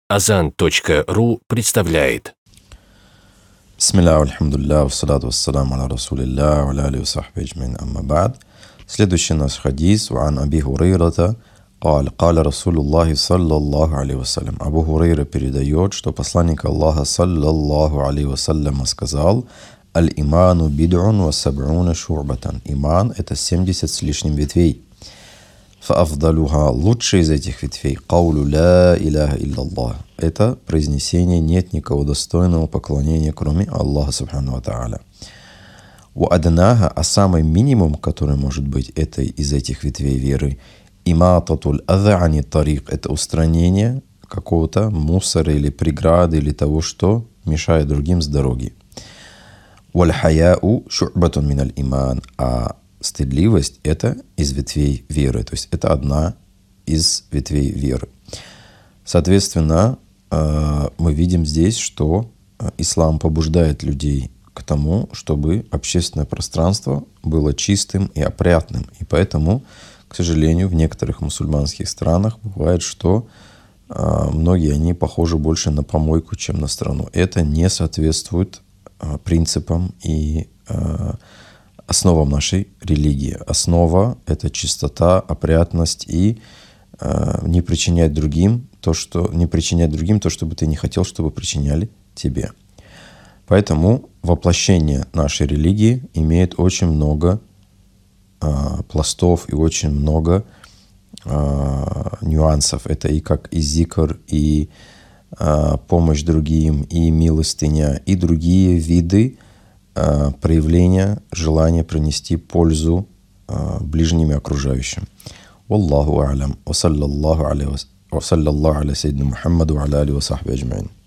Azan.ru представляет. Бисмилля, альхамдулилля, вассалату вассаламу аля расулилля, ва аля алихи ва сахбихи аджмаин, амма ба'д. Следующий наш хадис, ван Аби Хурейрата, قال رسول الله صلى الله عليه وسلم. Абу Хурейра передает, что посланник Аллаха саллаллаху алейхи вассалям сказал: «Аль-иману бид'ун ва саб'уна шу'батан». Иман — это 70 с лишним ветвей. «Фа'афдалуха» — лучший из этих ветвей. «Каулу ла иляха илляллах» — это произнесение «нет никого достойного поклонения, кроме Аллаха субхану ва та'аля». «Ва аднаха» — а самый минимум, который может быть из этих ветвей веры, «имататуль адha ани тарик» — это устранение какого-то мусора или преграды или того, что мешает другим с дороги. «Валь хаяу шу'батун миналь иман», а стыдливость — это из ветвей веры, то есть это одна из ветвей веры. Соответственно, мы видим здесь, что ислам побуждает людей к тому, чтобы общественное пространство было чистым и опрятным. И поэтому, к сожалению, в некоторых мусульманских странах бывает, что многие они похожи больше на помойку, чем на страну. Это не соответствует принципам и основам нашей религии. Основа — это чистота, опрятность и не причинять другим то, что бы ты не хотел, чтобы причиняли тебе. Поэтому воплощение нашей религии имеет очень много пластов и очень много нюансов. Это и как и зикр, и помощь другим, и милостыня, и другие виды проявления желания принести пользу ближним и окружающим. Wallahu a'lam. Wa sallallahu ala sayyidina Muhammad wa ala alihi wa sahbihi ajma'in.